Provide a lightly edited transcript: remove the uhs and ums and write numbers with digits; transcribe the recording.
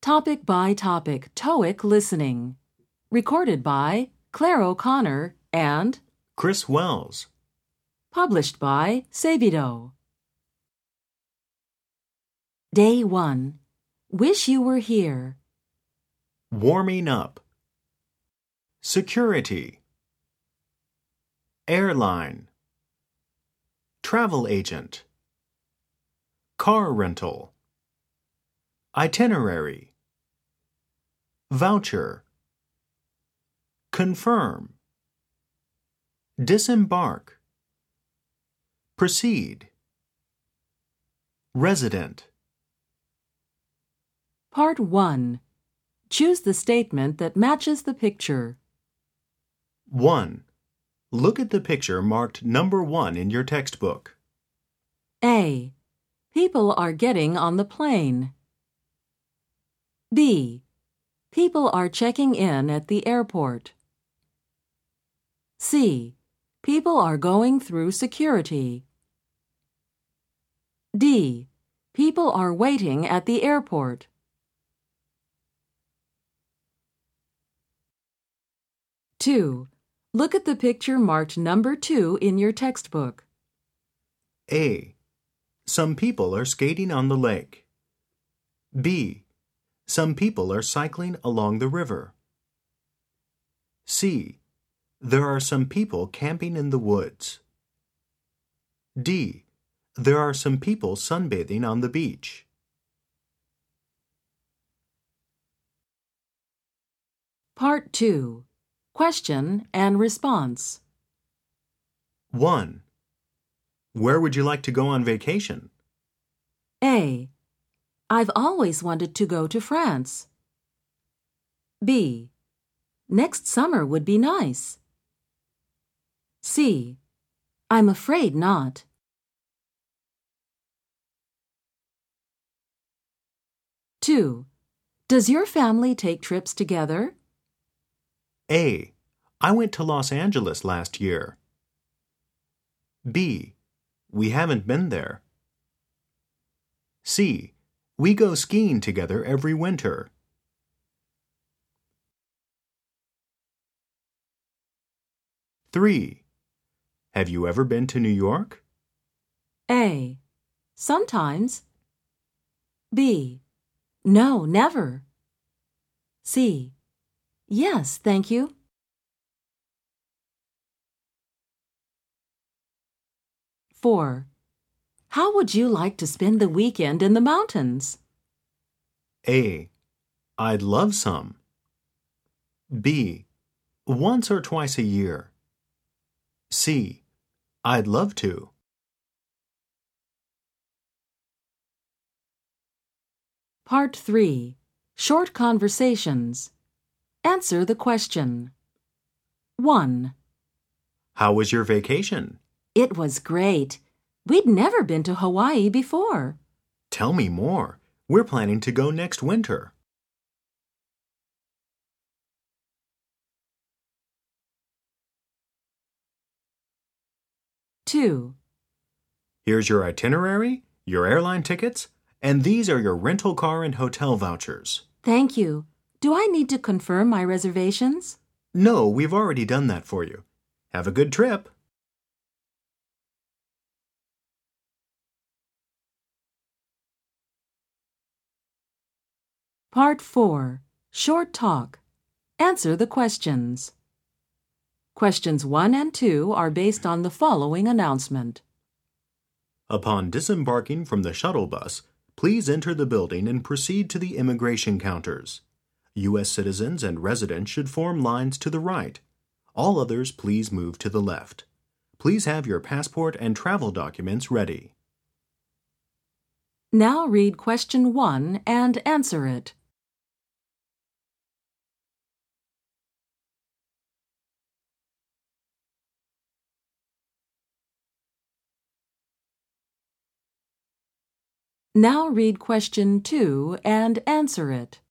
Topic by Topic TOEIC Listening. Recorded by Claire O'Connor and Chris Wells. Published by Sebido. Day 1. Wish you were here. Warming up. Security. Airline. Travel agent. Car rental. Itinerary. Voucher. Confirm. Disembark. Proceed. Resident. Part 1. Choose the statement that matches the picture. 1. Look at the picture marked number 1 in your textbook. A. People are getting on the plane. B. People are checking in at the airport. C. People are going through security. D. People are waiting at the airport. Two. Look at the picture marked number 2 in your textbook. A. Some people are skating on the lake. B. Some people are cycling along the river. C. There are some people camping in the woods. D. There are some people sunbathing on the beach. Part 2. Question and response. 1. Where would you like to go on vacation? A. I've always wanted to go to France. B. Next summer would be nice. C. I'm afraid not. Two. Does your family take trips together? A. I went to Los Angeles last year. B. We haven't been there. C. We go skiing together every winter. Three. Have you ever been to New York? A. Sometimes. B. No, never. C. Yes, thank you. 4. How would you like to spend the weekend in the mountains? A. I'd love some. B. Once or twice a year. C. I'd love to. Part 3. Short conversations. Answer the question. 1. How was your vacation? It was great. We'd never been to Hawaii before. Tell me more. We're planning to go next winter. 2. Here's your itinerary, your airline tickets, and these are your rental car and hotel vouchers. Thank you. Do I need to confirm my reservations? No, we've already done that for you. Have a good trip. Part 4. Short talk. Answer the questions. Questions 1 and 2 are based on the following announcement. Upon disembarking from the shuttle bus, please enter the building and proceed to the immigration counters. U.S. citizens and residents should form lines to the right. All others please move to the left. Please have your passport and travel documents ready. Now read question 1 and answer it. Now read question 2 and answer it.